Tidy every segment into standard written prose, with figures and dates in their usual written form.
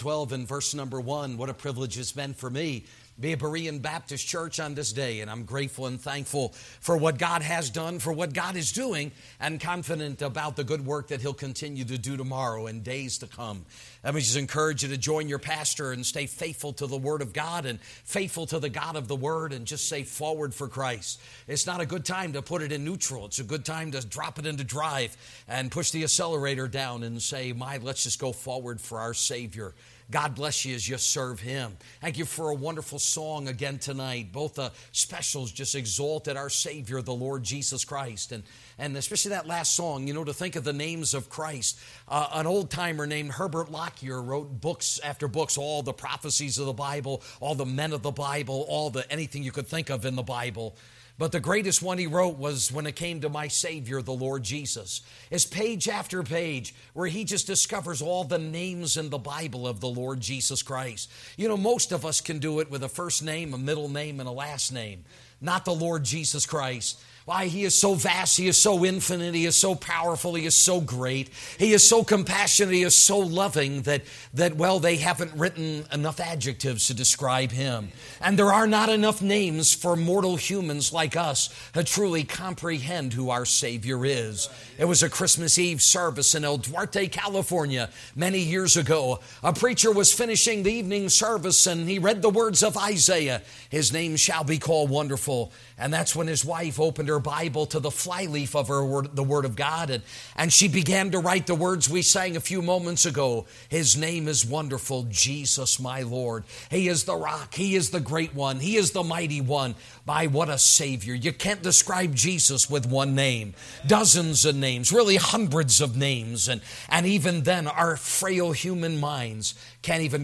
12 and verse number 1. What a privilege it's been for me to be a Berean Baptist church on this day, and I'm grateful and thankful for what God has done, for what God is doing, and confident about the good work that He'll continue to do tomorrow and days to come. Let me just encourage you to join your pastor and stay faithful to the Word of God and faithful to the God of the Word, and just say forward for Christ. It's not a good time to put it in neutral. It's a good time to drop it into drive and push the accelerator down and say, let's just go forward for our Savior. God bless you as you serve Him. Thank you for a wonderful song again tonight. Both the specials just exalted our Savior, the Lord Jesus Christ. And especially that last song, to think of the names of Christ. An old-timer named Herbert Lockyer wrote books after books, all the prophecies of the Bible, all the men of the Bible, anything you could think of in the Bible. But the greatest one he wrote was when it came to my Savior, the Lord Jesus. It's page after page where he just discovers all the names in the Bible of the Lord Jesus Christ. Most of us can do it with a first name, a middle name, and a last name. Not the Lord Jesus Christ. Why, He is so vast, He is so infinite, He is so powerful, He is so great, He is so compassionate, He is so loving that they haven't written enough adjectives to describe Him. And there are not enough names for mortal humans like us to truly comprehend who our Savior is. It was a Christmas Eve service in El Duarte, California, many years ago. A preacher was finishing the evening service and he read the words of Isaiah, "His name shall be called Wonderful." And that's when his wife opened her Bible to the flyleaf of the Word of God, and she began to write the words we sang a few moments ago. His name is Wonderful, Jesus my Lord. He is the rock. He is the great one. He is the mighty one. By what a Savior. You can't describe Jesus with one name. Dozens of names, really hundreds of names. And even then, our frail human minds can't even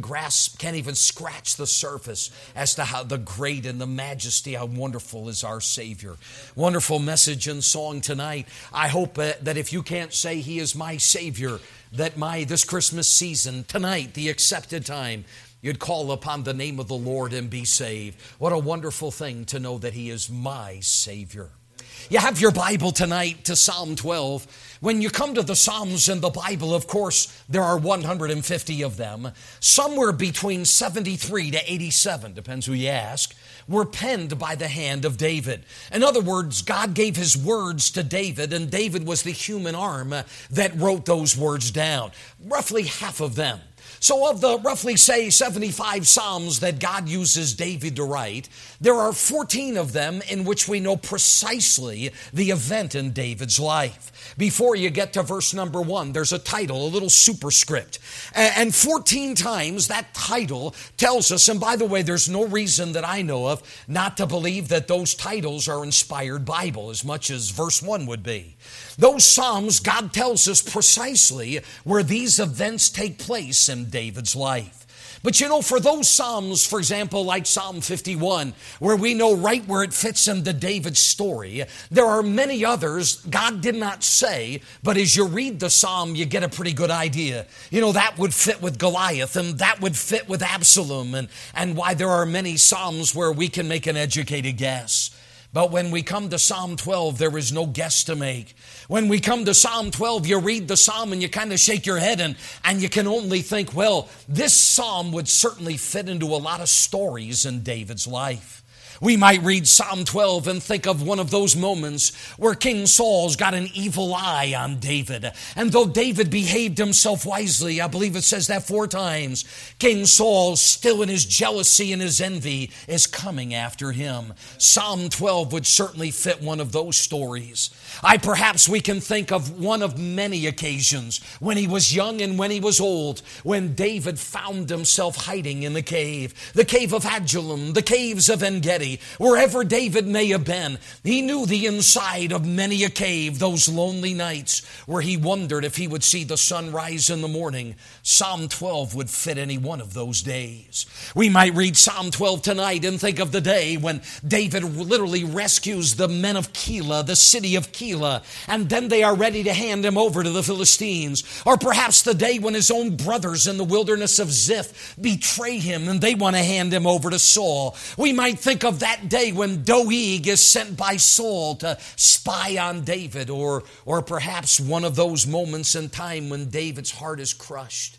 scratch the surface as to how the great and the majesty, how wonderful is our Savior. Wonderful message and song tonight. I hope that if you can't say He is my Savior, that this Christmas season, tonight, the accepted time, you'd call upon the name of the Lord and be saved. What a wonderful thing to know that He is my Savior. You have your Bible tonight to Psalm 12. When you come to the Psalms in the Bible, of course, there are 150 of them. Somewhere between 73 to 87, depends who you ask, were penned by the hand of David. In other words, God gave His words to David, and David was the human arm that wrote those words down. Roughly half of them. So of the roughly, say, 75 Psalms that God uses David to write, there are 14 of them in which we know precisely the event in David's life. Before you get to verse number 1, there's a title, a little superscript. And 14 times that title tells us, and by the way, there's no reason that I know of not to believe that those titles are inspired Bible as much as verse 1 would be. Those Psalms, God tells us precisely where these events take place in David's life. But for those Psalms, for example, like Psalm 51, where we know right where it fits into David's story, there are many others God did not say, but as you read the Psalm, you get a pretty good idea. That would fit with Goliath, and that would fit with Absalom, and why there are many Psalms where we can make an educated guess. But when we come to Psalm 12, there is no guess to make. When we come to Psalm 12, you read the Psalm and you kind of shake your head and you can only think, well, this Psalm would certainly fit into a lot of stories in David's life. We might read Psalm 12 and think of one of those moments where King Saul's got an evil eye on David. And though David behaved himself wisely, I believe it says that 4 times, King Saul, still in his jealousy and his envy, is coming after him. Psalm 12 would certainly fit one of those stories. Perhaps we can think of one of many occasions when he was young and when he was old, when David found himself hiding in the cave of Adullam, the caves of En-Gedi. Wherever David may have been, he knew the inside of many a cave, those lonely nights where he wondered if he would see the sun rise in the morning. Psalm 12 would fit any one of those days. We might read Psalm 12 tonight and think of the day when David literally rescues the men of Keilah, the city of Keilah, and then they are ready to hand him over to the Philistines. Or perhaps the day when his own brothers in the wilderness of Ziph betray him and they want to hand him over to Saul. We might think of that day when Doeg is sent by Saul to spy on David, or perhaps one of those moments in time when David's heart is crushed,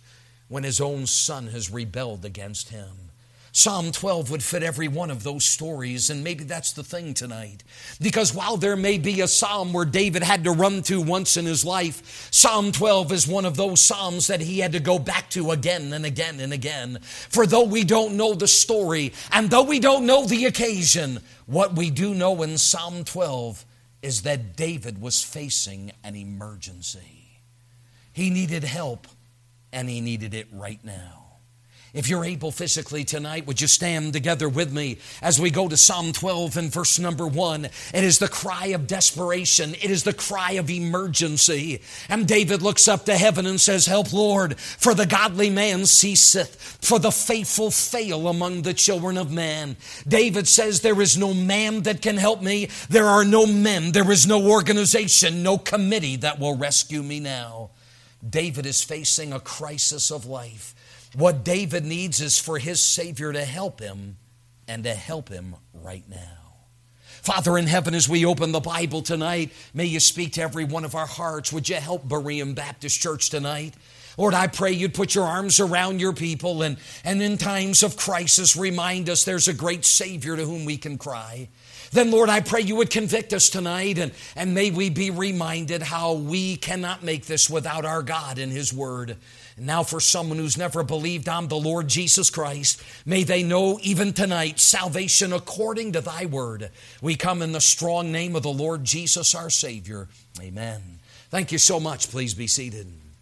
when his own son has rebelled against him. Psalm 12 would fit every one of those stories, and maybe that's the thing tonight. Because while there may be a psalm where David had to run to once in his life, Psalm 12 is one of those psalms that he had to go back to again and again and again. For though we don't know the story, and though we don't know the occasion, what we do know in Psalm 12 is that David was facing an emergency. He needed help, and he needed it right now. If you're able physically tonight, would you stand together with me as we go to Psalm 12 and verse number 1. It is the cry of desperation. It is the cry of emergency. And David looks up to heaven and says, "Help, Lord, for the godly man ceaseth, for the faithful fail among the children of man." David says, there is no man that can help me. There are no men. There is no organization, no committee that will rescue me now. David is facing a crisis of life. What David needs is for his Savior to help him, and to help him right now. Father in heaven, as we open the Bible tonight, may you speak to every one of our hearts. Would you help Berean Baptist Church tonight? Lord, I pray you'd put your arms around your people, and in times of crisis, remind us there's a great Savior to whom we can cry. Then, Lord, I pray you would convict us tonight, and may we be reminded how we cannot make this without our God and His Word. And now for someone who's never believed on the Lord Jesus Christ, may they know even tonight salvation according to thy word. We come in the strong name of the Lord Jesus, our Savior. Amen. Thank you so much. Please be seated.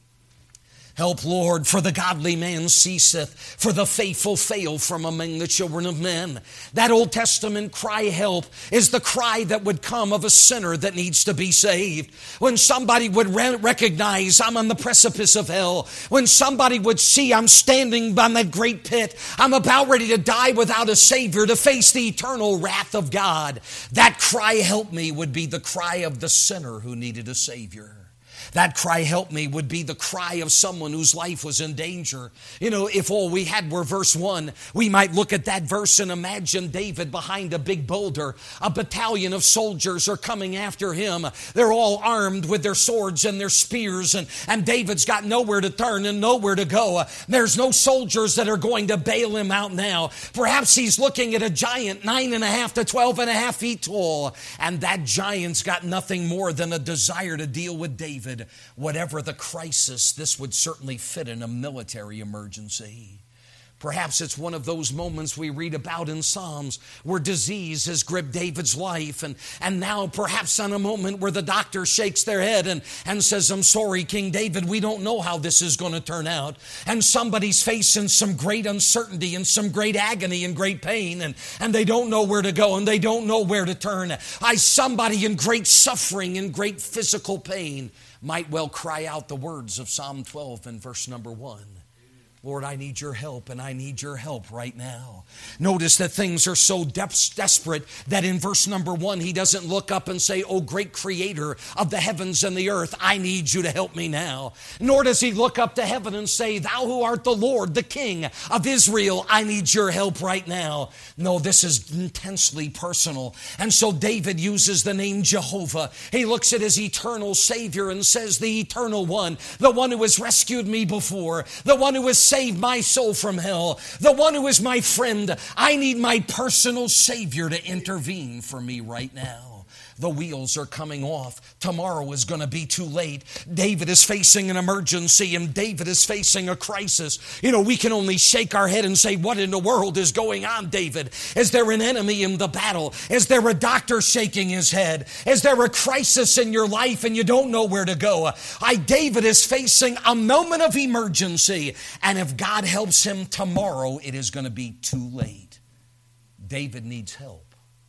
Help, Lord, for the godly man ceaseth, for the faithful fail from among the children of men. That Old Testament cry, help, is the cry that would come of a sinner that needs to be saved. When somebody would recognize I'm on the precipice of hell, when somebody would see I'm standing on that great pit, I'm about ready to die without a Savior, to face the eternal wrath of God, that cry, help me, would be the cry of the sinner who needed a Savior. That cry, help me, would be the cry of someone whose life was in danger. You know, if all we had were verse 1, we might look at that verse and imagine David behind a big boulder. A battalion of soldiers are coming after him. They're all armed with their swords and their spears, and David's got nowhere to turn and nowhere to go. There's no soldiers that are going to bail him out now. Perhaps he's looking at a giant 9.5 to 12.5 feet tall, and that giant's got nothing more than a desire to deal with David. Whatever the crisis, this would certainly fit in a military emergency. Perhaps it's one of those moments we read about in Psalms where disease has gripped David's life, and now perhaps on a moment where the doctor shakes their head and says, "I'm sorry, King David, we don't know how this is going to turn out." And somebody's facing some great uncertainty and some great agony and great pain, and they don't know where to go and they don't know where to turn. Somebody in great suffering and great physical pain might well cry out the words of Psalm 12 and verse number 1. Lord, I need your help, and I need your help right now. Notice that things are so desperate that in verse number 1, he doesn't look up and say, "Oh, great creator of the heavens and the earth, I need you to help me now." Nor does he look up to heaven and say, "Thou who art the Lord, the King of Israel, I need your help right now." No, this is intensely personal. And so David uses the name Jehovah. He looks at his eternal Savior and says, "The eternal one, the one who has rescued me before, the one who has saved my soul from hell, the one who is my friend. I need my personal Savior to intervene for me right now." The wheels are coming off. Tomorrow is going to be too late. David is facing an emergency, and David is facing a crisis. You know, we can only shake our head and say, "What in the world is going on, David? Is there an enemy in the battle? Is there a doctor shaking his head? Is there a crisis in your life and you don't know where to go?" David is facing a moment of emergency, and if God helps him tomorrow, it is going to be too late. David needs help.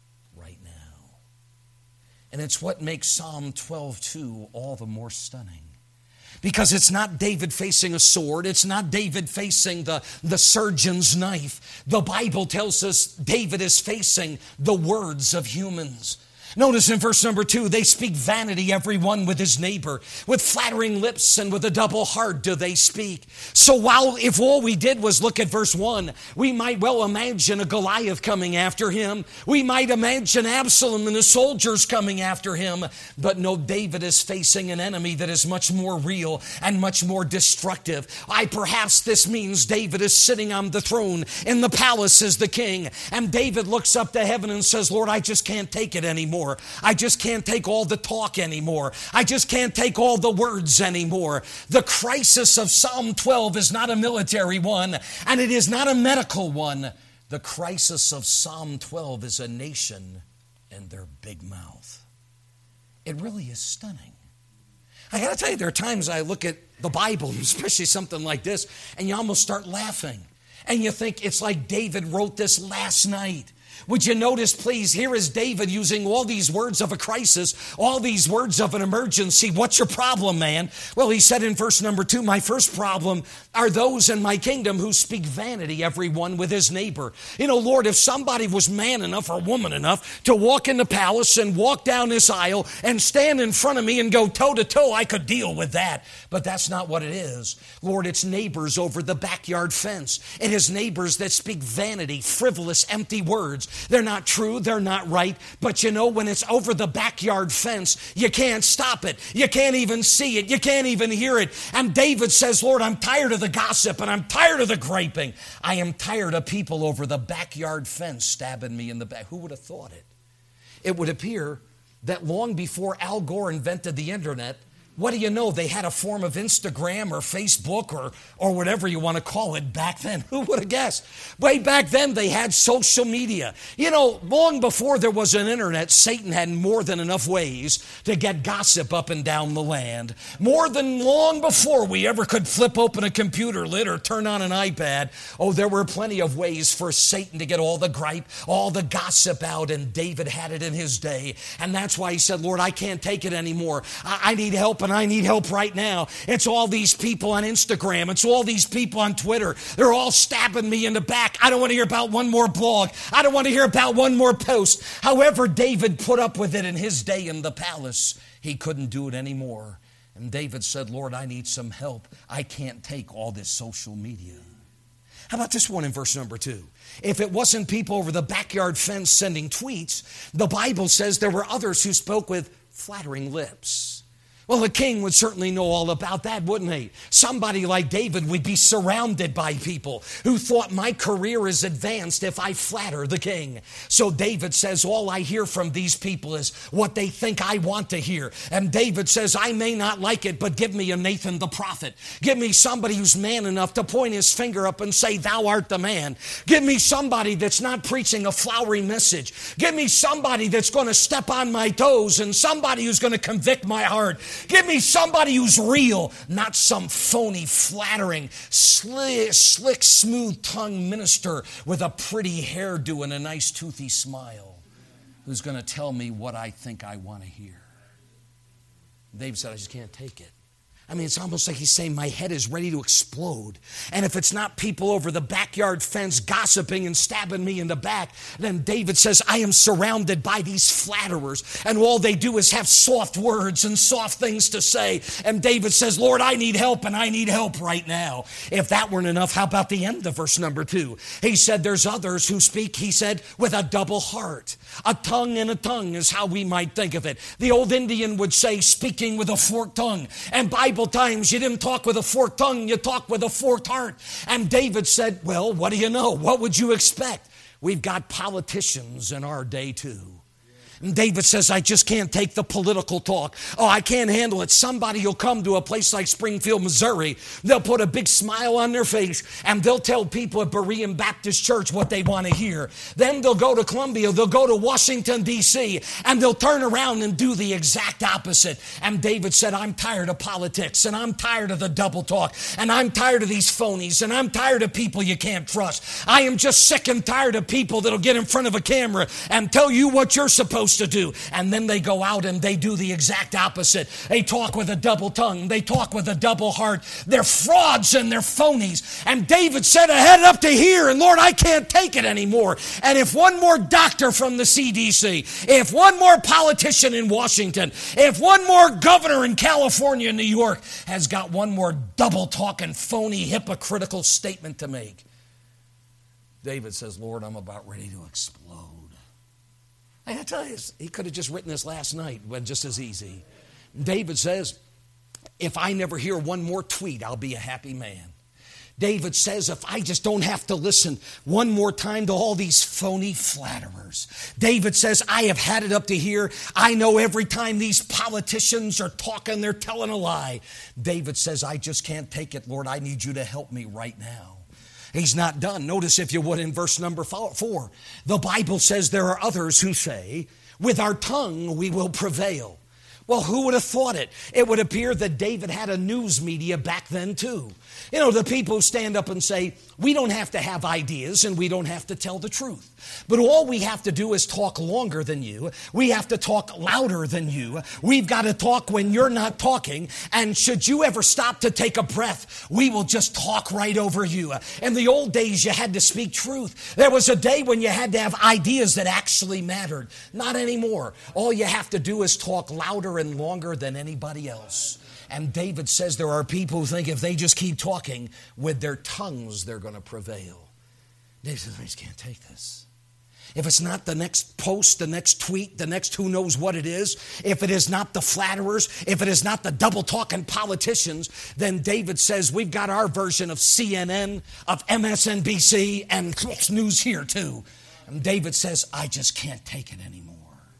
And it's what makes Psalm 12:2 all the more stunning. Because it's not David facing a sword. It's not David facing the surgeon's knife. The Bible tells us David is facing the words of humans. Notice in verse number 2, they speak vanity, every one with his neighbor. With flattering lips and with a double heart do they speak. So while if all we did was look at verse 1, we might well imagine a Goliath coming after him. We might imagine Absalom and the soldiers coming after him. But no, David is facing an enemy that is much more real and much more destructive. Perhaps this means David is sitting on the throne in the palace as the king. And David looks up to heaven and says, Lord, I just can't take it anymore. I just can't take all the talk anymore. I just can't take all the words anymore. The crisis of Psalm 12 is not a military one, and it is not a medical one. The crisis of Psalm 12 is a nation and their big mouth. It really is stunning. I got to tell you, there are times I look at the Bible, especially something like this, and you almost start laughing. And you think it's like David wrote this last night. Would you notice, please, here is David using all these words of a crisis, all these words of an emergency. What's your problem, man? Well, he said in verse number 2, my first problem are those in my kingdom who speak vanity, every one with his neighbor. You know, Lord, if somebody was man enough or woman enough to walk in the palace and walk down this aisle and stand in front of me and go toe to toe, I could deal with that. But that's not what it is. Lord, it's neighbors over the backyard fence. It is neighbors that speak vanity, frivolous, empty words. They're not true, they're not right, but you know, when it's over the backyard fence, you can't stop it. You can't even see it. You can't even hear it. And David says, Lord, I'm tired of the gossip and I'm tired of the griping. I am tired of people over the backyard fence stabbing me in the back. Who would have thought it? It would appear that long before Al Gore invented the internet, what do you know? They had a form of Instagram or Facebook or whatever you want to call it back then. Who would have guessed? Way back then, they had social media. You know, long before there was an internet, Satan had more than enough ways to get gossip up and down the land. More than long before we ever could flip open a computer lid or turn on an iPad. Oh, there were plenty of ways for Satan to get all the gripe, all the gossip out, and David had it in his day. And that's why he said, Lord, I can't take it anymore. I need help. And I need help right now. It's all these people on Instagram. It's all these people on Twitter. They're all stabbing me in the back. I don't want to hear about one more blog. I don't want to hear about one more post. However, David put up with it in his day in the palace. He couldn't do it anymore. And David said, Lord, I need some help. I can't take all this social media. How about this one in verse number 2? If it wasn't people over the backyard fence sending tweets, the Bible says there were others who spoke with flattering lips. Well, the king would certainly know all about that, wouldn't he? Somebody like David would be surrounded by people who thought my career is advanced if I flatter the king. So David says, all I hear from these people is what they think I want to hear. And David says, I may not like it, but give me a Nathan the prophet. Give me somebody who's man enough to point his finger up and say, thou art the man. Give me somebody that's not preaching a flowery message. Give me somebody that's going to step on my toes and somebody who's going to convict my heart. Give me somebody who's real, not some phony, flattering, slick, smooth-tongued minister with a pretty hairdo and a nice toothy smile who's going to tell me what I think I want to hear. David said, I just can't take it. I mean, it's almost like he's saying my head is ready to explode. And if it's not people over the backyard fence gossiping and stabbing me in the back, then David says, I am surrounded by these flatterers. And all they do is have soft words and soft things to say. And David says, Lord, I need help, and I need help right now. If that weren't enough, how about the end of verse number 2? He said, there's others who speak, he said, with a double heart. A tongue and a tongue is how we might think of it. The old Indian would say, speaking with a forked tongue. And Bible times, you didn't talk with a forked tongue, you talked with a forked heart. And David said, well, what do you know? What would you expect? We've got politicians in our day too. And David says, I just can't take the political talk. Oh, I can't handle it. Somebody will come to a place like Springfield, Missouri. They'll put a big smile on their face and they'll tell people at Berean Baptist Church what they want to hear. Then they'll go to Columbia, they'll go to Washington, D.C., and they'll turn around and do the exact opposite. And David said, I'm tired of politics, and I'm tired of the double talk, and I'm tired of these phonies, and I'm tired of people you can't trust. I am just sick and tired of people that'll get in front of a camera and tell you what you're supposed supposed to do. And then they go out and they do the exact opposite. They talk with a double tongue. They talk with a double heart. They're frauds and they're phonies. And David said, I had it up to here, and Lord, I can't take it anymore. And if one more doctor from the CDC, if one more politician in Washington, if one more governor in California, New York, has got one more double-talking, phony, hypocritical statement to make, David says, Lord, I'm about ready to explode. I gotta tell you, he could have just written this last night, but just as easy. David says, if I never hear one more tweet, I'll be a happy man. David says, if I just don't have to listen one more time to all these phony flatterers. David says, I have had it up to here. I know every time these politicians are talking, they're telling a lie. David says, I just can't take it, Lord. I need you to help me right now. He's not done. Notice, if you would, in verse number 4, the Bible says there are others who say, with our tongue we will prevail. Well, who would have thought it? It would appear that David had a news media back then too. You know, the people who stand up and say, we don't have to have ideas and we don't have to tell the truth. But all we have to do is talk longer than you. We have to talk louder than you. We've got to talk when you're not talking. And should you ever stop to take a breath, we will just talk right over you. In the old days, you had to speak truth. There was a day when you had to have ideas that actually mattered. Not anymore. All you have to do is talk louder and longer than anybody else. And David says there are people who think if they just keep talking with their tongues, they're going to prevail. David says, I just can't take this. If it's not the next post, the next tweet, the next who knows what it is, if it is not the flatterers, if it is not the double-talking politicians, then David says we've got our version of CNN, of MSNBC, and Fox News here too. And David says, I just can't take it anymore.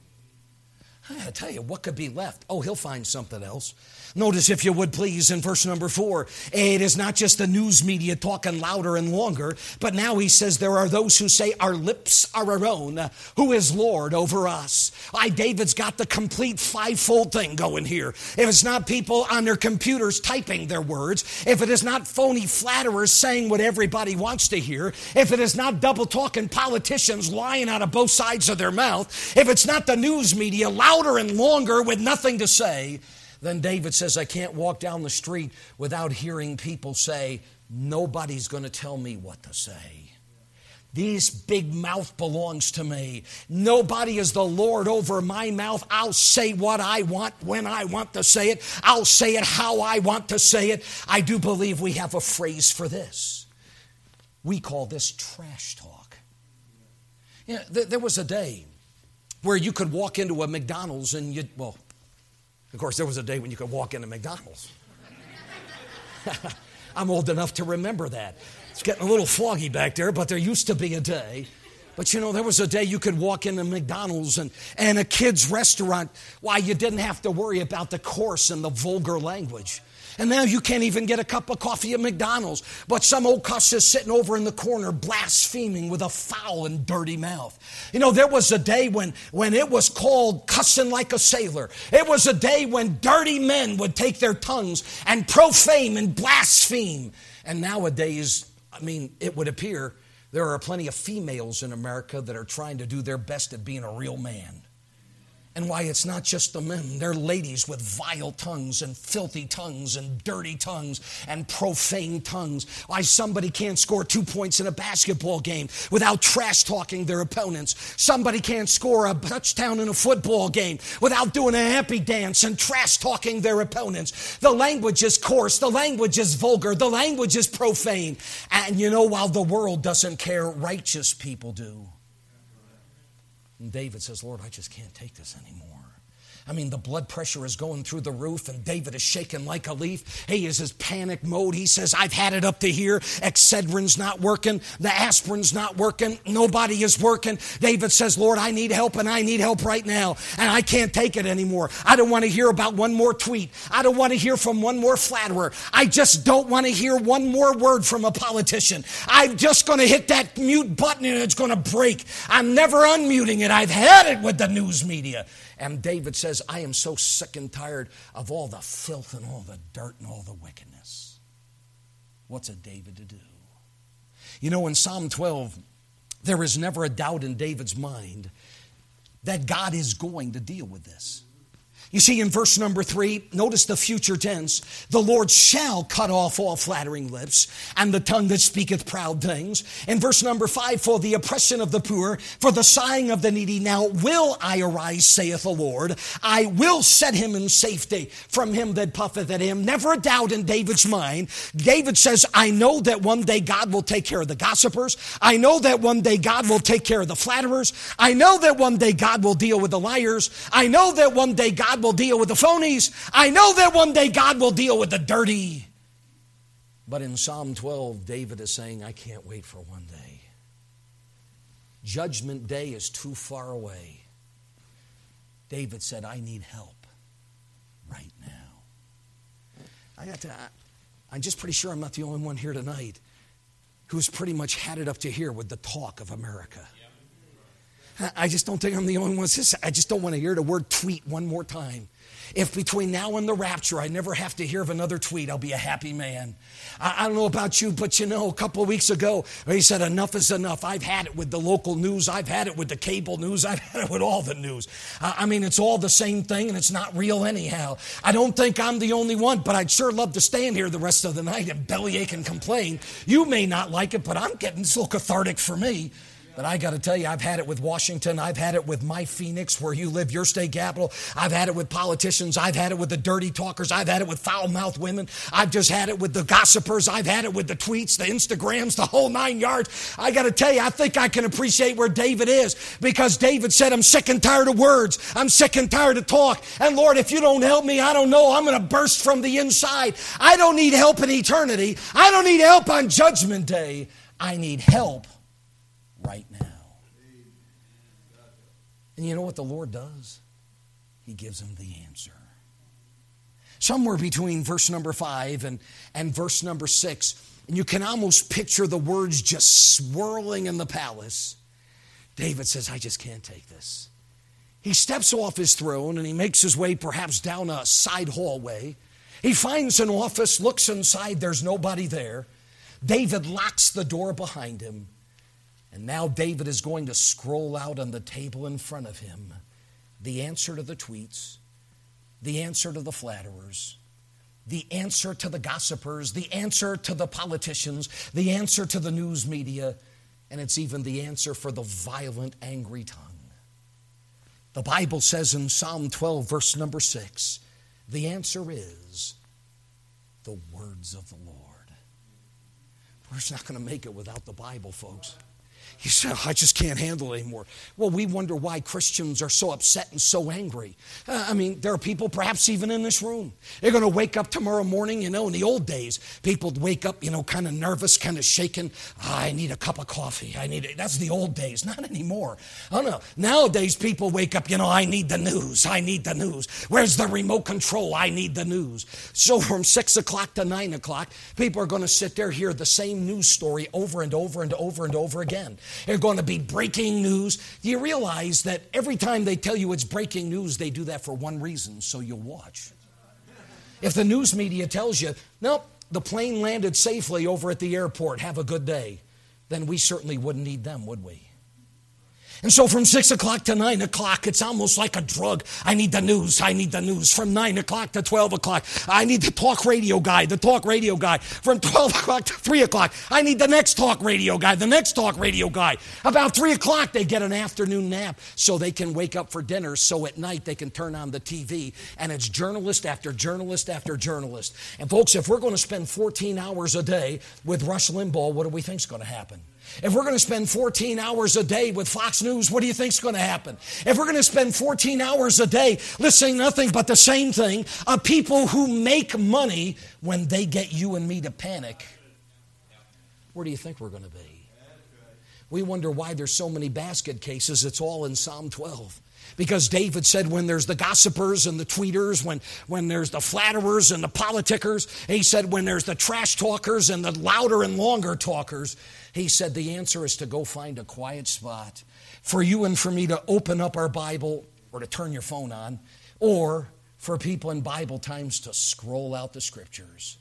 I tell you, what could be left? Oh, he'll find something else. Notice, if you would please, in verse number 4, it is not just the news media talking louder and longer, but now he says there are those who say our lips are our own, who is Lord over us. David's got the complete fivefold thing going here. If it's not people on their computers typing their words, if it is not phony flatterers saying what everybody wants to hear, if it is not double-talking politicians lying out of both sides of their mouth, if it's not the news media louder and longer with nothing to say, then David says, I can't walk down the street without hearing people say, nobody's going to tell me what to say. This big mouth belongs to me. Nobody is the Lord over my mouth. I'll say what I want when I want to say it. I'll say it how I want to say it. I do believe we have a phrase for this. We call this trash talk. You know, there was a day where you could walk into a McDonald's and of course, there was a day when you could walk into McDonald's. I'm old enough to remember that. It's getting a little foggy back there, but there used to be a day. But you know, there was a day you could walk into McDonald's and a kid's restaurant. Why, you didn't have to worry about the coarse and the vulgar language. And now you can't even get a cup of coffee at McDonald's. But some old cuss is sitting over in the corner blaspheming with a foul and dirty mouth. You know, there was a day when it was called cussing like a sailor. It was a day when dirty men would take their tongues and profane and blaspheme. And nowadays, it would appear there are plenty of females in America that are trying to do their best at being a real man. And why, it's not just the men. They're ladies with vile tongues and filthy tongues and dirty tongues and profane tongues. Why, somebody can't score 2 points in a basketball game without trash talking their opponents. Somebody can't score a touchdown in a football game without doing a happy dance and trash talking their opponents. The language is coarse. The language is vulgar. The language is profane. And you know, while the world doesn't care, righteous people do. And David says, Lord, I just can't take this anymore. The blood pressure is going through the roof, and David is shaking like a leaf. He is in panic mode. He says, I've had it up to here. Excedrin's not working. The aspirin's not working. Nobody is working. David says, Lord, I need help, and I need help right now. And I can't take it anymore. I don't want to hear about one more tweet. I don't want to hear from one more flatterer. I just don't want to hear one more word from a politician. I'm just going to hit that mute button, and it's going to break. I'm never unmuting it. I've had it with the news media. And David says, I am so sick and tired of all the filth and all the dirt and all the wickedness. What's a David to do? You know, in Psalm 12, there is never a doubt in David's mind that God is going to deal with this. You see, in verse number 3, notice the future tense. The Lord shall cut off all flattering lips and the tongue that speaketh proud things. In verse number 5, for the oppression of the poor, for the sighing of the needy, now will I arise, saith the Lord. I will set him in safety from him that puffeth at him. Never a doubt in David's mind. David says, I know that one day God will take care of the gossipers. I know that one day God will take care of the flatterers. I know that one day God will deal with the liars. I know that one day God will deal with the phonies. I know that one day God will deal with the dirty. But in Psalm 12, David is saying, I can't wait for one day. Judgment day is too far away. David said, I need help right now. I'm just pretty sure I'm not the only one here tonight who's pretty much had it up to here with the talk of America. I just don't think I'm the only one. I just don't want to hear the word tweet one more time. If between now and the rapture I never have to hear of another tweet, I'll be a happy man. I don't know about you, but a couple of weeks ago, he said enough is enough. I've had it with the local news. I've had it with the cable news. I've had it with all the news. It's all the same thing, and it's not real anyhow. I don't think I'm the only one, but I'd sure love to stand here the rest of the night and bellyache and complain. You may not like it, but I'm getting so cathartic for me. But I got to tell you, I've had it with Washington. I've had it with my Phoenix, where you live, your state capital. I've had it with politicians. I've had it with the dirty talkers. I've had it with foul-mouthed women. I've just had it with the gossipers. I've had it with the tweets, the Instagrams, the whole 9 yards. I got to tell you, I think I can appreciate where David is, because David said, I'm sick and tired of words. I'm sick and tired of talk. And Lord, if you don't help me, I don't know. I'm going to burst from the inside. I don't need help in eternity. I don't need help on Judgment Day. I need help right now. And you know what the Lord does? He gives him the answer. Somewhere between verse number 5 and verse number 6, and you can almost picture the words just swirling in the palace. David says, I just can't take this. He steps off his throne and he makes his way perhaps down a side hallway. He finds an office, looks inside, there's nobody there. David locks the door behind him. And now David is going to scroll out on the table in front of him the answer to the tweets, the answer to the flatterers, the answer to the gossipers, the answer to the politicians, the answer to the news media, and it's even the answer for the violent, angry tongue. The Bible says in Psalm 12, verse number 6, the answer is the words of the Lord. We're just not going to make it without the Bible, folks. You say, I just can't handle it anymore. Well, we wonder why Christians are so upset and so angry. There are people perhaps even in this room. They're going to wake up tomorrow morning, in the old days, people would wake up, kind of nervous, kind of shaken. I need a cup of coffee. That's the old days, not anymore. Oh, no. Nowadays, people wake up, I need the news. I need the news. Where's the remote control? I need the news. So from 6 o'clock to 9 o'clock, people are going to sit there, hear the same news story over and over and over and over again. They're going to be breaking news. Do you realize that every time they tell you it's breaking news, they do that for one reason, so you'll watch? If the news media tells you, nope, the plane landed safely over at the airport, have a good day, then we certainly wouldn't need them, would we? And so from 6 o'clock to 9 o'clock, it's almost like a drug. I need the news. I need the news. From 9 o'clock to 12 o'clock, I need the talk radio guy, the talk radio guy. From 12 o'clock to 3 o'clock, I need the next talk radio guy, the next talk radio guy. About 3 o'clock, they get an afternoon nap so they can wake up for dinner, so at night they can turn on the TV, and it's journalist after journalist after journalist. And folks, if we're going to spend 14 hours a day with Rush Limbaugh, what do we think is going to happen? If we're going to spend 14 hours a day with Fox News, what do you think is going to happen? If we're going to spend 14 hours a day listening to nothing but the same thing, of people who make money when they get you and me to panic, where do you think we're going to be? We wonder why there's so many basket cases. It's all in Psalm 12. Because David said when there's the gossipers and the tweeters, when there's the flatterers and the politicers, he said when there's the trash talkers and the louder and longer talkers, he said the answer is to go find a quiet spot for you and for me to open up our Bible or to turn your phone on, or for people in Bible times to scroll out the scriptures.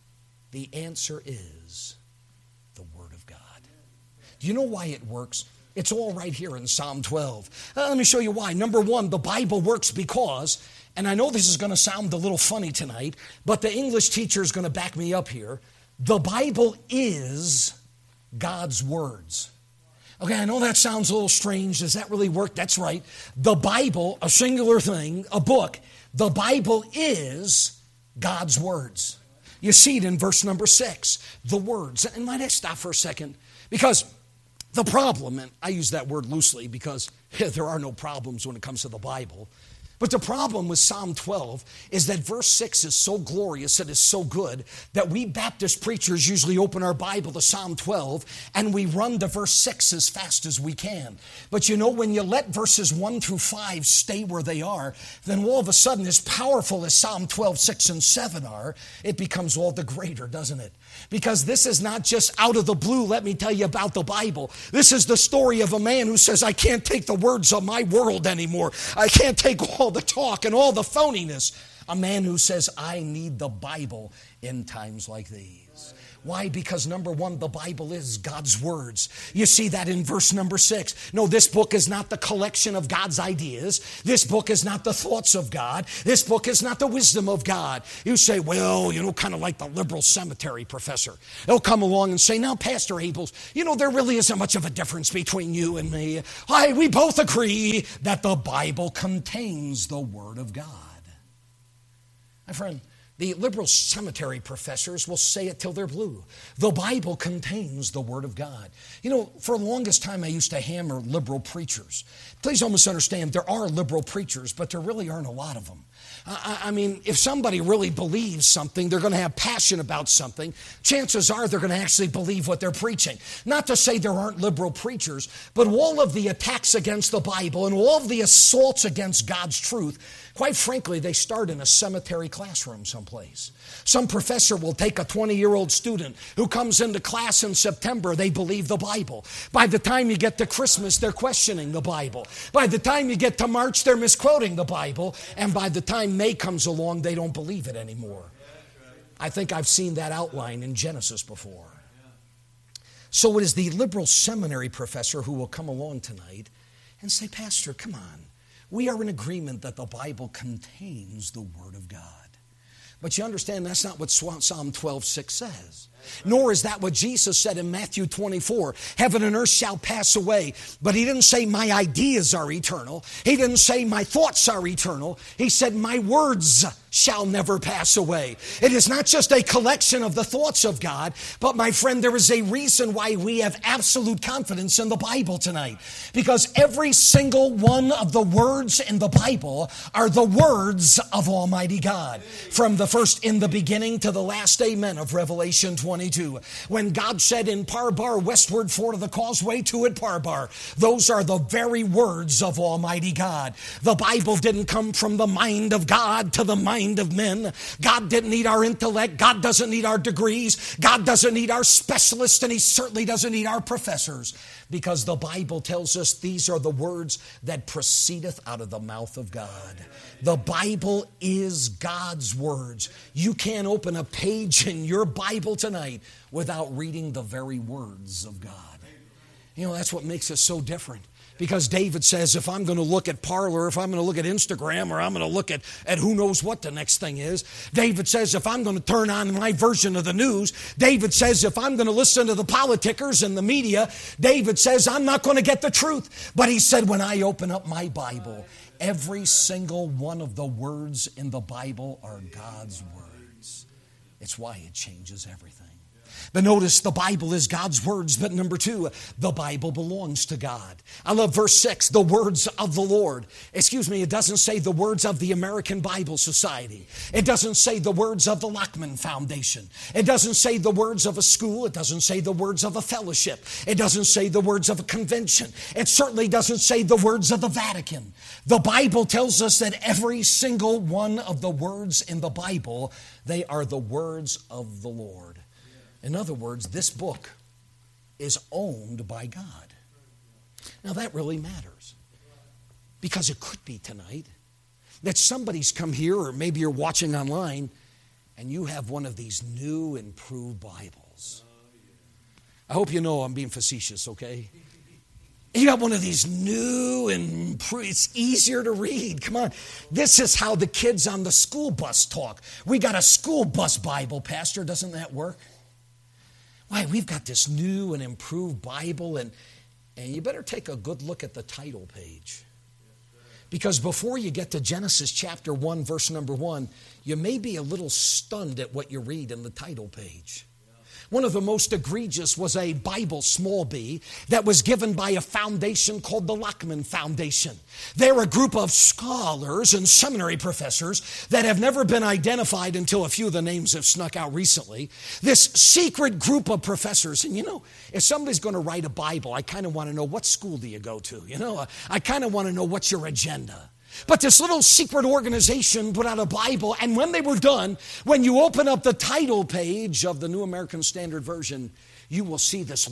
The answer is the Word of God. Do you know why it works? It's all right here in Psalm 12. Let me show you why. Number one, the Bible works because, and I know this is going to sound a little funny tonight, but the English teacher is going to back me up here. The Bible is God's words. Okay, I know that sounds a little strange. Does that really work? That's right. The Bible, a singular thing, a book, the Bible is God's words. You see it in verse number 6, the words. And might I stop for a second? Because the problem, and I use that word loosely because there are no problems when it comes to the Bible, but the problem with Psalm 12 is that verse 6 is so glorious, it is so good, that we Baptist preachers usually open our Bible to Psalm 12 and we run to verse 6 as fast as we can. But you know, when you let verses 1 through 5 stay where they are, then all of a sudden, as powerful as Psalm 12, 6, and 7 are, it becomes all the greater, doesn't it? Because this is not just out of the blue, let me tell you about the Bible. This is the story of a man who says, I can't take the words of my world anymore. I can't take all the talk and all the phoniness. A man who says, I need the Bible in times like these. Why? Because number one, the Bible is God's words. You see that in verse number 6. No, this book is not the collection of God's ideas. This book is not the thoughts of God. This book is not the wisdom of God. You say, well, kind of like the liberal cemetery professor. They'll come along and say, now, Pastor Abels, there really isn't much of a difference between you and me. We both agree that the Bible contains the Word of God. My friend, the liberal cemetery professors will say it till they're blue. The Bible contains the Word of God. For the longest time I used to hammer liberal preachers. Please don't misunderstand, there are liberal preachers, but there really aren't a lot of them. I mean, if somebody really believes something, they're going to have passion about something, chances are they're going to actually believe what they're preaching. Not to say there aren't liberal preachers, but all of the attacks against the Bible and all of the assaults against God's truth, quite frankly, they start in a cemetery classroom someplace. Some professor will take a 20-year-old student who comes into class in September, they believe the Bible. By the time you get to Christmas, they're questioning the Bible. By the time you get to March, they're misquoting the Bible. And by the time May comes along, they don't believe it anymore. I think I've seen that outline in Genesis before. So it is the liberal seminary professor who will come along tonight and say, Pastor, come on. We are in agreement that the Bible contains the Word of God. But you understand that's not what Psalm 12:6 says. Nor is that what Jesus said in Matthew 24. Heaven and earth shall pass away. But he didn't say my ideas are eternal. He didn't say my thoughts are eternal. He said my words shall never pass away. It is not just a collection of the thoughts of God, but my friend, there is a reason why we have absolute confidence in the Bible tonight. Because every single one of the words in the Bible are the words of Almighty God. From the first in the beginning to the last amen of Revelation 22. When God said in Parbar, westward for the causeway to it Parbar, those are the very words of Almighty God. The Bible didn't come from the mind of God to the mind of men. God didn't need our intellect. God doesn't need our degrees. God doesn't need our specialists, and he certainly doesn't need our professors, because the Bible tells us these are the words that proceedeth out of the mouth of God. The Bible is God's words. You can't open a page in your Bible tonight without reading the very words of God. That's what makes us so different. Because David says, if I'm going to look at Parler, if I'm going to look at Instagram, or I'm going to look at who knows what the next thing is, David says, if I'm going to turn on my version of the news, David says, if I'm going to listen to the politicers and the media, David says, I'm not going to get the truth. But he said, when I open up my Bible, every single one of the words in the Bible are God's words. It's why it changes everything. But notice the Bible is God's words. But number two, the Bible belongs to God. I love verse 6, the words of the Lord. It doesn't say the words of the American Bible Society. It doesn't say the words of the Lockman Foundation. It doesn't say the words of a school. It doesn't say the words of a fellowship. It doesn't say the words of a convention. It certainly doesn't say the words of the Vatican. The Bible tells us that every single one of the words in the Bible, they are the words of the Lord. In other words, this book is owned by God. Now that really matters, because it could be tonight that somebody's come here, or maybe you're watching online, and you have one of these new improved Bibles. I hope you know I'm being facetious, okay? You got one of these new and it's easier to read. Come on. This is how the kids on the school bus talk. We got a school bus Bible, Pastor. Doesn't that work? Why, we've got this new and improved Bible, and you better take a good look at the title page. Because before you get to Genesis chapter 1, verse number 1, you may be a little stunned at what you read in the title page. One of the most egregious was a Bible, small b, that was given by a foundation called the Lockman Foundation. They're a group of scholars and seminary professors that have never been identified until a few of the names have snuck out recently. This secret group of professors, and if somebody's going to write a Bible, I kind of want to know, what school do you go to? I kind of want to know what's your agenda. But this little secret organization put out a Bible, and when they were done, when you open up the title page of the New American Standard Version, you will see this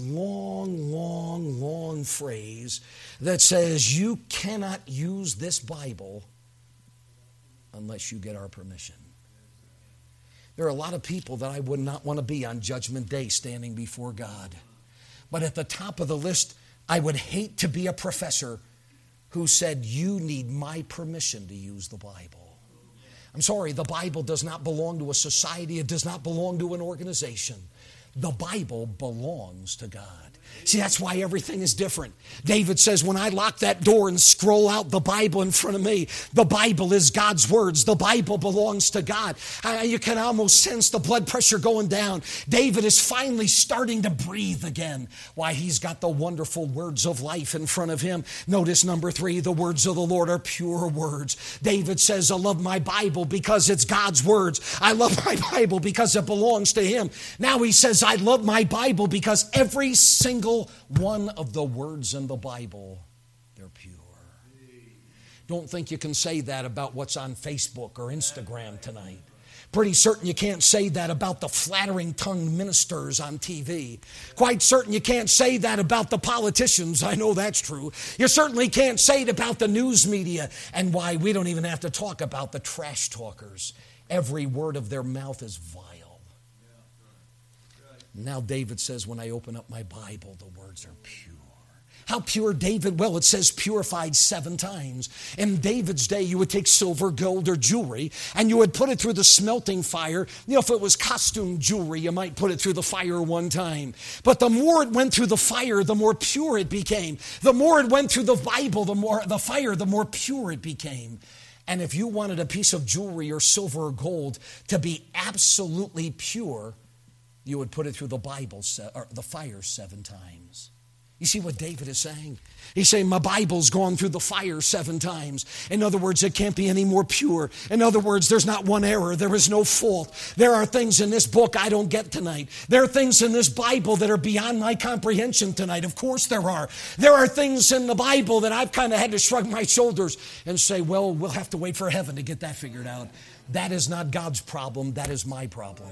long phrase that says, you cannot use this Bible unless you get our permission. There are a lot of people that I would not want to be on Judgment Day standing before God. But at the top of the list, I would hate to be a professor who said, you need my permission to use the Bible. I'm sorry, the Bible does not belong to a society. It does not belong to an organization. The Bible belongs to God. See, that's why everything is different. David says, when I lock that door and scroll out the Bible in front of me, the Bible is God's words. The Bible belongs to God. You can almost sense the blood pressure going down. David is finally starting to breathe again. Why, he's got the wonderful words of life in front of him. Notice number 3, the words of the Lord are pure words. David says, I love my Bible because it's God's words. I love my Bible because it belongs to him. Now he says, I love my Bible because every single one of the words in the Bible, they're pure. Don't think you can say that about what's on Facebook or Instagram tonight. Pretty certain you can't say that about the flattering tongued ministers on TV. Quite certain you can't say that about the politicians. I know that's true. You certainly can't say it about the news media. And why, we don't even have to talk about the trash talkers. Every word of their mouth is vile. Now David says, when I open up my Bible, the words are pure. How pure, David? Well, it says purified 7 times. In David's day, you would take silver, gold, or jewelry, and you would put it through the smelting fire. If it was costume jewelry, you might put it through the fire 1 time. But the more it went through the fire, the more pure it became. The more it went through the Bible, the more pure it became. And if you wanted a piece of jewelry or silver or gold to be absolutely pure, you would put it through the Bible or the fire 7 times. You see what David is saying? He's saying, my Bible's gone through the fire 7 times. In other words, it can't be any more pure. In other words, there's not one error. There is no fault. There are things in this book I don't get tonight. There are things in this Bible that are beyond my comprehension tonight. Of course there are. There are things in the Bible that I've kind of had to shrug my shoulders and say, well, we'll have to wait for heaven to get that figured out. That is not God's problem. That is my problem.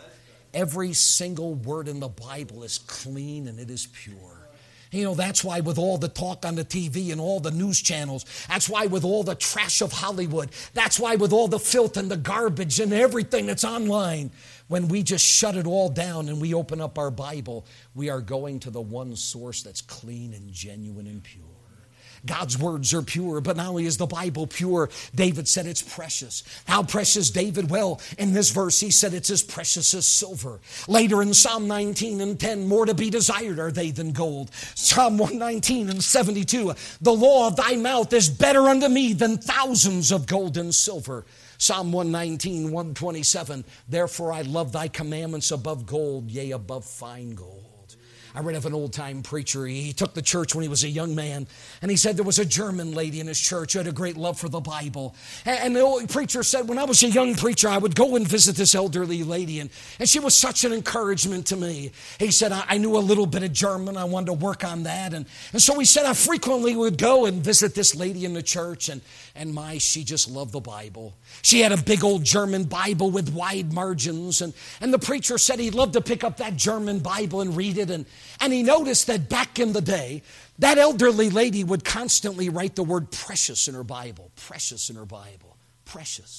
Every single word in the Bible is clean and it is pure. That's why with all the talk on the TV and all the news channels, that's why with all the trash of Hollywood, that's why with all the filth and the garbage and everything that's online, when we just shut it all down and we open up our Bible, we are going to the one source that's clean and genuine and pure. God's words are pure, but not only is the Bible pure, David said it's precious. How precious, David? Well, in this verse, he said it's as precious as silver. Later in Psalm 19 and 10, more to be desired are they than gold. Psalm 119 and 72, the law of thy mouth is better unto me than thousands of gold and silver. Psalm 119, 127, therefore I love thy commandments above gold, yea, above fine gold. I read of an old-time preacher. He took the church when he was a young man, and he said there was a German lady in his church who had a great love for the Bible. And the old preacher said, when I was a young preacher, I would go and visit this elderly lady, and she was such an encouragement to me. He said, I knew a little bit of German. I wanted to work on that. And so he said, I frequently would go and visit this lady in the church, and she just loved the Bible. She had a big old German Bible with wide margins, and the preacher said he'd love to pick up that German Bible and read it, and he noticed that back in the day, that elderly lady would constantly write the word precious in her Bible. Precious in her Bible. Precious.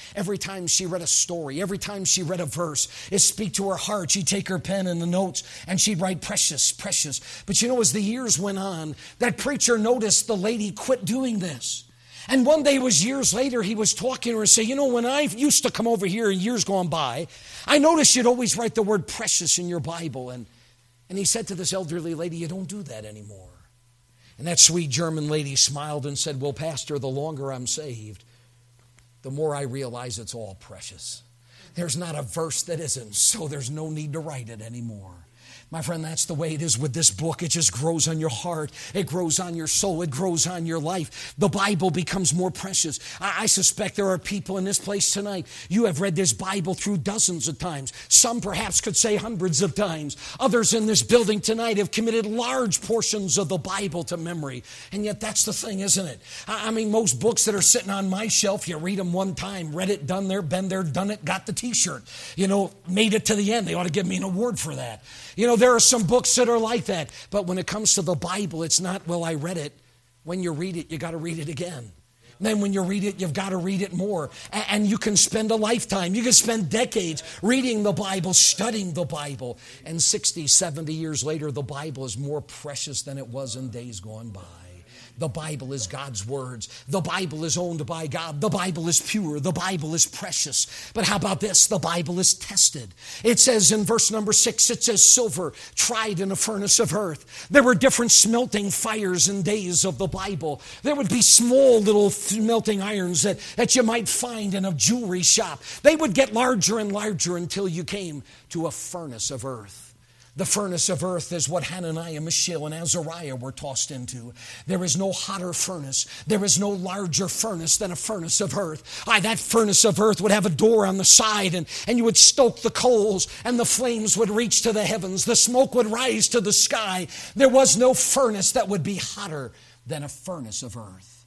Every time she read a story, every time she read a verse, it speak to her heart. She'd take her pen and the notes and she'd write precious, precious. But as the years went on, that preacher noticed the lady quit doing this. And one day, it was years later, he was talking to her and say, when I used to come over here in years gone by, I noticed you'd always write the word precious in your Bible. And he said to this elderly lady, you don't do that anymore. And that sweet German lady smiled and said, well, Pastor, the longer I'm saved, the more I realize it's all precious. There's not a verse that isn't, so there's no need to write it anymore. My friend, that's the way it is with this book. It just grows on your heart. It grows on your soul. It grows on your life. The Bible becomes more precious. I suspect there are people in this place tonight. You have read this Bible through dozens of times. Some perhaps could say hundreds of times. Others in this building tonight have committed large portions of the Bible to memory. And yet that's the thing, isn't it? Most books that are sitting on my shelf, you read them one time, read it, done there, been there, done it, got the t-shirt. Made it to the end. They ought to give me an award for that. There are some books that are like that. But when it comes to the Bible, it's not, well, I read it. When you read it, you got to read it again. And then when you read it, you've got to read it more. And you can spend a lifetime. You can spend decades reading the Bible, studying the Bible. And 60, 70 years later, the Bible is more precious than it was in days gone by. The Bible is God's words. The Bible is owned by God. The Bible is pure. The Bible is precious. But how about this? The Bible is tested. It says in verse number 6, it says silver tried in a furnace of earth. There were different smelting fires in days of the Bible. There would be small little smelting irons that you might find in a jewelry shop. They would get larger and larger until you came to a furnace of earth. The furnace of earth is what Hananiah, Mishael, and Azariah were tossed into. There is no hotter furnace. There is no larger furnace than a furnace of earth. That furnace of earth would have a door on the side, and you would stoke the coals, and the flames would reach to the heavens. The smoke would rise to the sky. There was no furnace that would be hotter than a furnace of earth.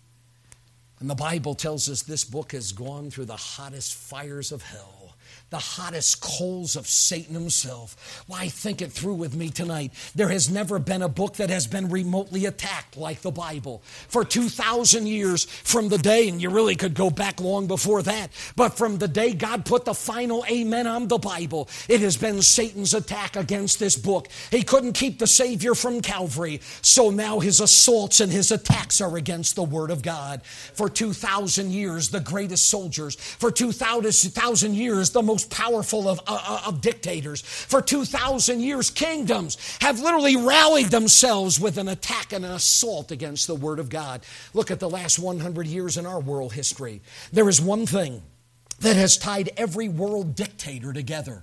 And the Bible tells us this book has gone through the hottest fires of hell. The hottest coals of Satan himself. Why, think it through with me tonight. There has never been a book that has been remotely attacked like the Bible. For 2,000 years from the day, and you really could go back long before that, but from the day God put the final amen on the Bible, it has been Satan's attack against this book. He couldn't keep the Savior from Calvary, so now his assaults and his attacks are against the Word of God. For 2,000 years, the greatest soldiers. For 2,000 years, the most powerful of dictators. For 2,000 years, kingdoms have literally rallied themselves with an attack and an assault against the Word of God. Look at the last 100 years in our world history. There is one thing that has tied every world dictator together.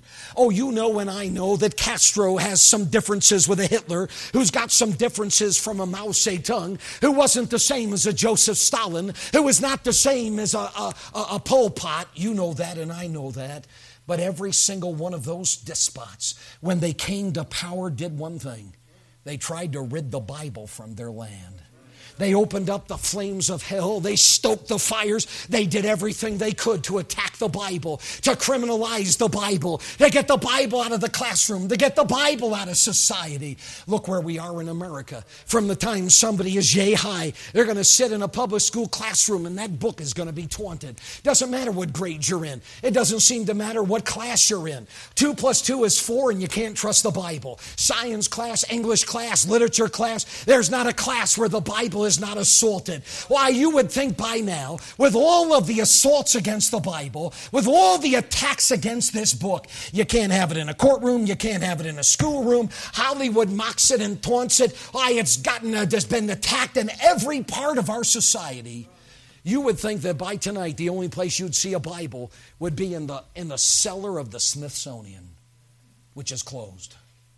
And I know that Castro has some differences with a Hitler, who's got some differences from a Mao Zedong, who wasn't the same as a Joseph Stalin, who was not the same as a Pol Pot. You know that, and I know that. But every single one of those despots, when they came to power, did one thing. They tried to rid the Bible from their land. They opened up the flames of hell. They stoked the fires. They did everything they could to attack the Bible, to criminalize the Bible, to get the Bible out of the classroom, to get the Bible out of society. Look where we are in America. From the time somebody is yay high, they're going to sit in a public school classroom and that book is going to be taunted. Doesn't matter what grade you're in. It doesn't seem to matter what class you're in. 2 + 2 is 4 and you can't trust the Bible. Science class, English class, literature class. There's not a class where the Bible is not assaulted. Why, you would think by now, with all of the assaults against the Bible, with all the attacks against this book, you can't have it in a courtroom, you can't have it in a schoolroom. Hollywood mocks it and taunts it. It's been attacked in every part of our society. You would think that by tonight, the only place you'd see a Bible would be in the cellar of the Smithsonian, which is closed.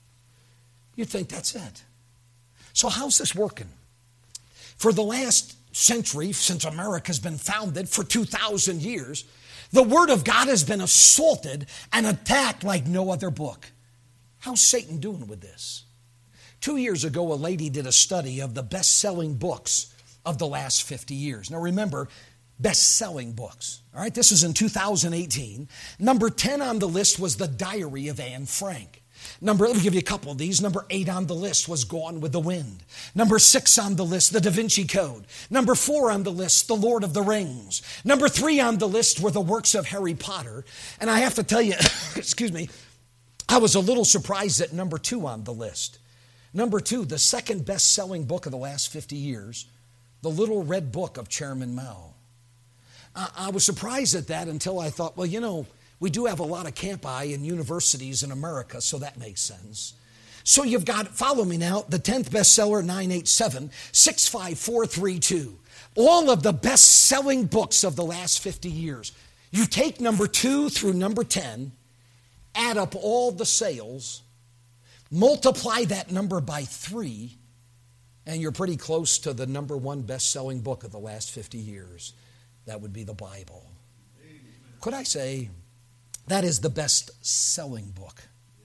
You'd think that's it. So how's this working? For the last century, since America's been founded, for 2,000 years, the Word of God has been assaulted and attacked like no other book. How's Satan doing with this? 2 years ago, a lady did a study of the best-selling books of the last 50 years. Now remember, best-selling books. All right, this was in 2018. Number 10 on the list was The Diary of Anne Frank. Let me give you a couple of these. Number 8 on the list was Gone with the Wind. Number 6 on the list, The Da Vinci Code. Number 4 on the list, The Lord of the Rings. Number 3 on the list were the works of Harry Potter. And I have to tell you, excuse me, I was a little surprised at number 2 on the list. Number 2, the second best-selling book of the last 50 years, The Little Red Book of Chairman Mao. I was surprised at that until I thought, well, you know, we do have a lot of campi and universities in America, so that makes sense. So you've got, follow me now, the 10th bestseller, 987-65432. All of the best-selling books of the last 50 years. You take number 2 through number 10, add up all the sales, multiply that number by 3, and you're pretty close to the number 1 best-selling book of the last 50 years. That would be the Bible. Could I say that is the best-selling book?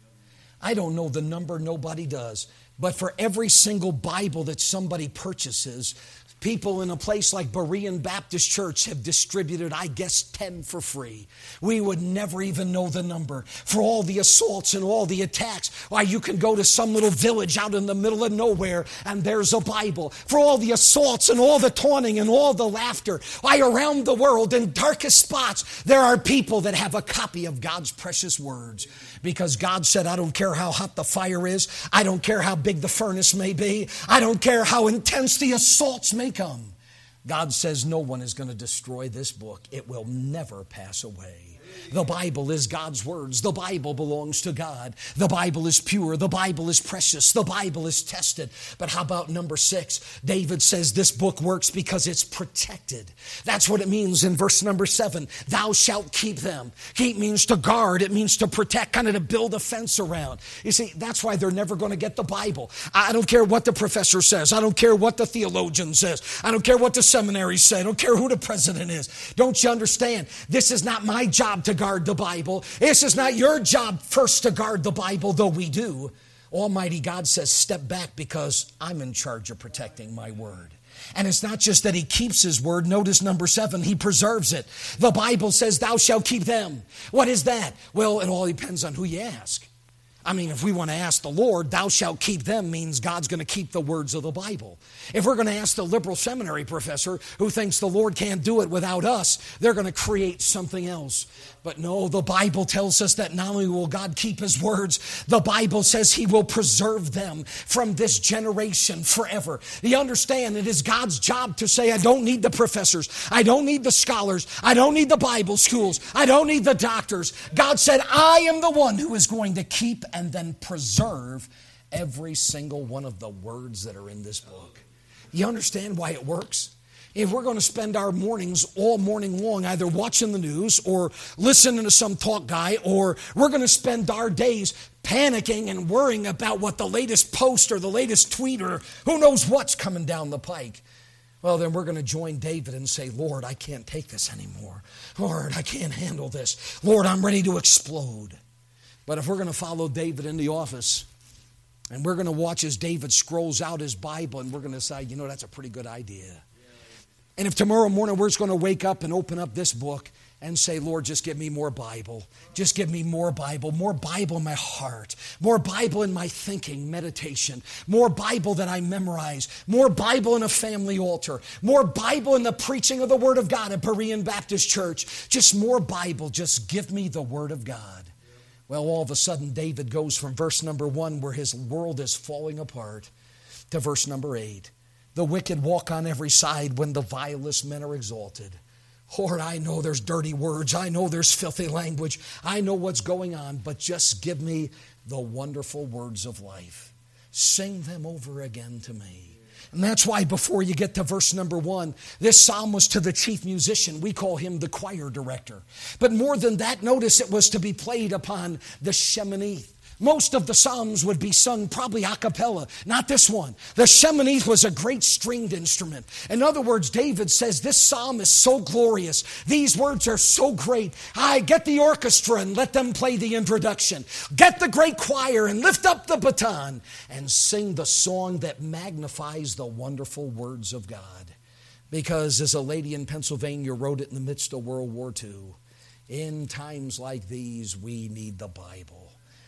I don't know the number, nobody does. But for every single Bible that somebody purchases, people in a place like Berean Baptist Church have distributed, I guess, 10 for free. We would never even know the number. For all the assaults and all the attacks, why, you can go to some little village out in the middle of nowhere and there's a Bible. For all the assaults and all the taunting and all the laughter, why, around the world in darkest spots, there are people that have a copy of God's precious words. Because God said, I don't care how hot the fire is. I don't care how big the furnace may be. I don't care how intense the assaults may come. God says no one is going to destroy this book. It will never pass away. The Bible is God's words. The Bible belongs to God. The Bible is pure. The Bible is precious. The Bible is tested. But how about number 6? David says this book works because it's protected. That's what it means in verse number 7. Thou shalt keep them. Keep means to guard. It means to protect, kind of to build a fence around. You see, that's why they're never going to get the Bible. I don't care what the professor says. I don't care what the theologian says. I don't care what the seminary say. I don't care who the president is. Don't you understand? This is not my job to guard the Bible. This is not your job first to guard the Bible, though we do. Almighty God says, step back because I'm in charge of protecting my word. And it's not just that he keeps his word. Notice number 7, he preserves it. The Bible says, thou shalt keep them. What is that? Well, it all depends on who you ask. I mean, if we want to ask the Lord, thou shalt keep them means God's going to keep the words of the Bible. If we're going to ask the liberal seminary professor who thinks the Lord can't do it without us, they're going to create something else. But no, the Bible tells us that not only will God keep his words, the Bible says he will preserve them from this generation forever. You understand, it is God's job to say, I don't need the professors. I don't need the scholars. I don't need the Bible schools. I don't need the doctors. God said, I am the one who is going to keep and then preserve every single one of the words that are in this book. You understand why it works? If we're going to spend our mornings all morning long either watching the news or listening to some talk guy, or we're going to spend our days panicking and worrying about what the latest post or the latest tweet or who knows what's coming down the pike, well, then we're going to join David and say, Lord, I can't take this anymore. Lord, I can't handle this. Lord, I'm ready to explode. But if we're going to follow David in the office and we're going to watch as David scrolls out his Bible and we're going to say, you know, that's a pretty good idea. And if tomorrow morning we're just going to wake up and open up this book and say, Lord, just give me more Bible. Just give me more Bible in my heart, more Bible in my thinking, meditation, more Bible that I memorize, more Bible in a family altar, more Bible in the preaching of the Word of God at Berean Baptist Church. Just more Bible. Just give me the Word of God. Well, all of a sudden, David goes from verse number 1, where his world is falling apart, to verse number 8. The wicked walk on every side when the vilest men are exalted. Lord, I know there's dirty words. I know there's filthy language. I know what's going on, but just give me the wonderful words of life. Sing them over again to me. And that's why before you get to verse number 1, this psalm was to the chief musician. We call him the choir director. But more than that, notice it was to be played upon the sheminith. Most of the psalms would be sung probably a cappella, not this one. The sheminith was a great stringed instrument. In other words, David says this psalm is so glorious. These words are so great. I get the orchestra and let them play the introduction. Get the great choir and lift up the baton and sing the song that magnifies the wonderful words of God. Because as a lady in Pennsylvania wrote it in the midst of World War II, in times like these, we need the Bible.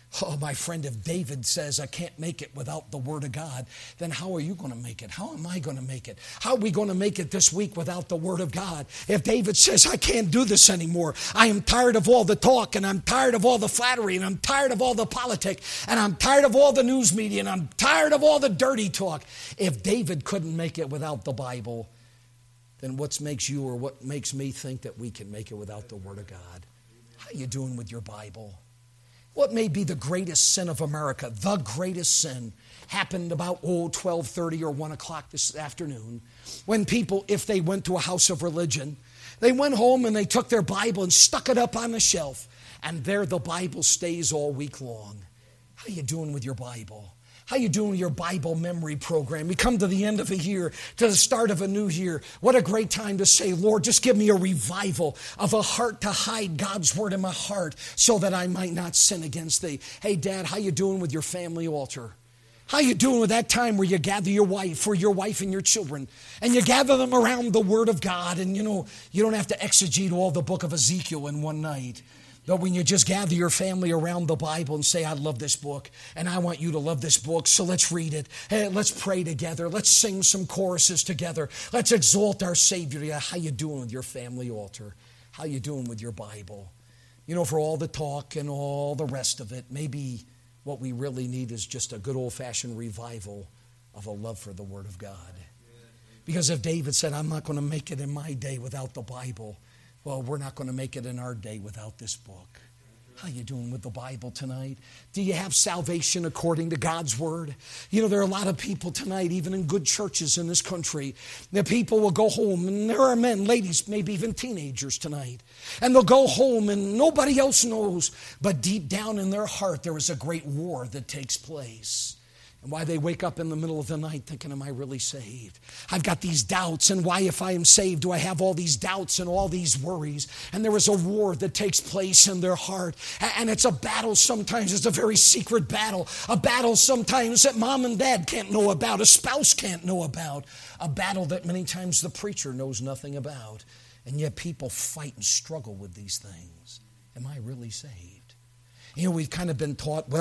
Oh, my friend, if David says, I can't make it without the Word of God, then how are you going to make it? How am I going to make it? How are we going to make it this week without the Word of God? If David says, I can't do this anymore, I am tired of all the talk, and I'm tired of all the flattery, and I'm tired of all the politics, and I'm tired of all the news media, and I'm tired of all the dirty talk. If David couldn't make it without the Bible, then what makes you or what makes me think that we can make it without the Word of God? How are you doing with your Bible? What may be the greatest sin of America? The greatest sin happened about 12:30 or 1 o'clock this afternoon when people, if they went to a house of religion, they went home and they took their Bible and stuck it up on the shelf, and there the Bible stays all week long. How are you doing with your Bible? How you doing with your Bible memory program? We come to the end of a year, to the start of a new year. What a great time to say, Lord, just give me a revival of a heart to hide God's Word in my heart so that I might not sin against Thee. Hey, Dad, how you doing with your family altar? How you doing with that time where you gather your wife or your wife and your children and you gather them around the Word of God, and you don't have to exegete all the book of Ezekiel in one night. But when you just gather your family around the Bible and say, I love this book, and I want you to love this book, so let's read it. Hey, let's pray together. Let's sing some choruses together. Let's exalt our Savior. Yeah, how you doing with your family altar? How you doing with your Bible? For all the talk and all the rest of it, maybe what we really need is just a good old-fashioned revival of a love for the Word of God. Because if David said, I'm not going to make it in my day without the Bible, well, we're not going to make it in our day without this book. How you doing with the Bible tonight? Do you have salvation according to God's Word? There are a lot of people tonight, even in good churches in this country, that people will go home, and there are men, ladies, maybe even teenagers tonight, and they'll go home and nobody else knows, but deep down in their heart there is a great war that takes place. And why they wake up in the middle of the night thinking, am I really saved? I've got these doubts, and why, if I am saved, do I have all these doubts and all these worries? And there is a war that takes place in their heart. And it's a battle sometimes. It's a very secret battle. A battle sometimes that mom and dad can't know about, a spouse can't know about. A battle that many times the preacher knows nothing about. And yet people fight and struggle with these things. Am I really saved? We've kind of been taught,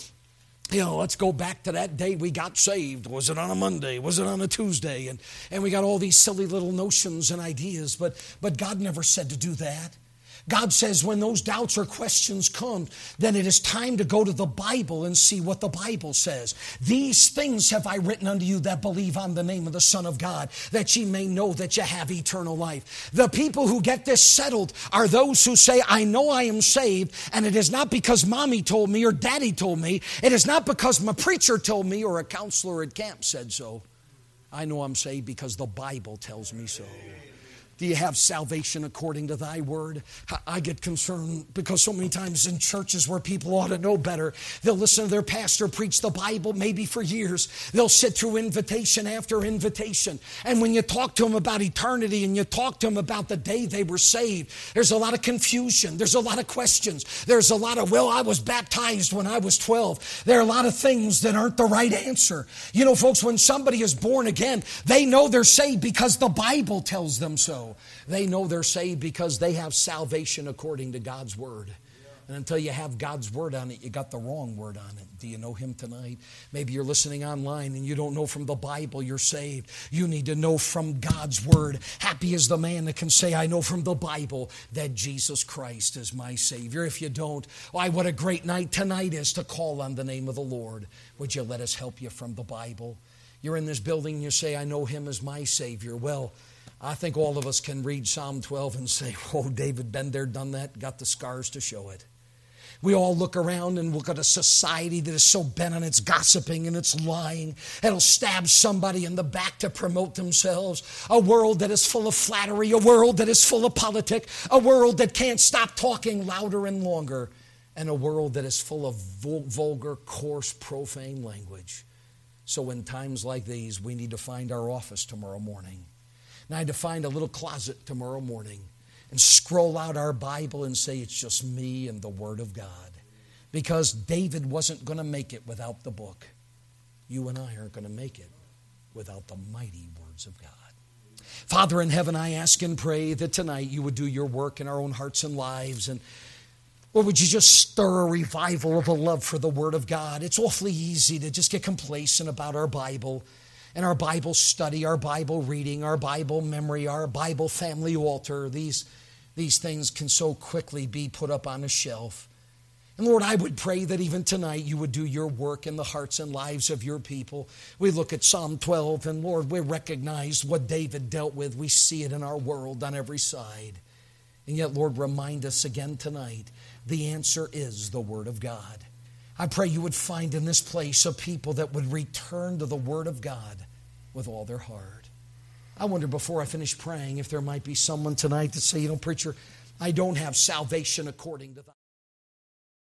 let's go back to that day we got saved. Was it on a Monday? Was it on a Tuesday? And we got all these silly little notions and ideas, but God never said to do that. God says when those doubts or questions come, then it is time to go to the Bible and see what the Bible says. These things have I written unto you that believe on the name of the Son of God, that ye may know that ye have eternal life. The people who get this settled are those who say, I know I am saved, and it is not because mommy told me or daddy told me. It is not because my preacher told me or a counselor at camp said so. I know I'm saved because the Bible tells me so. Do you have salvation according to thy word? I get concerned because so many times in churches where people ought to know better, they'll listen to their pastor preach the Bible maybe for years. They'll sit through invitation after invitation. And when you talk to them about eternity and you talk to them about the day they were saved, there's a lot of confusion. There's a lot of questions. There's a lot of, I was baptized when I was 12. There are a lot of things that aren't the right answer. Folks, when somebody is born again, they know they're saved because the Bible tells them so. They know they're saved because they have salvation according to God's Word. And until you have God's Word on it, you got the wrong word on it. Do you know Him tonight? Maybe you're listening online and you don't know from the Bible you're saved. You need to know from God's Word. Happy is the man that can say, I know from the Bible that Jesus Christ is my Savior. If you don't, why, what a great night tonight is to call on the name of the Lord. Would you let us help you from the Bible? You're in this building and you say, I know Him as my Savior. Well, I think all of us can read Psalm 12 and say, David, been there, done that, got the scars to show it. We all look around and look at a society that is so bent on its gossiping and its lying. It'll stab somebody in the back to promote themselves. A world that is full of flattery, a world that is full of politics, a world that can't stop talking louder and longer, and a world that is full of vulgar, coarse, profane language. So in times like these, we need to find our office tomorrow morning. And I had to find a little closet tomorrow morning and scroll out our Bible and say, it's just me and the Word of God. Because David wasn't going to make it without the book. You and I aren't going to make it without the mighty words of God. Father in heaven, I ask and pray that tonight you would do your work in our own hearts and lives. And Or would you just stir a revival of a love for the Word of God? It's awfully easy to just get complacent about our Bible and our Bible study, our Bible reading, our Bible memory, our Bible family altar. These things can so quickly be put up on a shelf. And Lord, I would pray that even tonight you would do your work in the hearts and lives of your people. We look at Psalm 12, and Lord, we recognize what David dealt with. We see it in our world on every side. And yet, Lord, remind us again tonight, the answer is the Word of God. I pray you would find in this place a people that would return to the Word of God with all their heart. I wonder, before I finish praying, if there might be someone tonight that say, preacher, I don't have salvation according to thy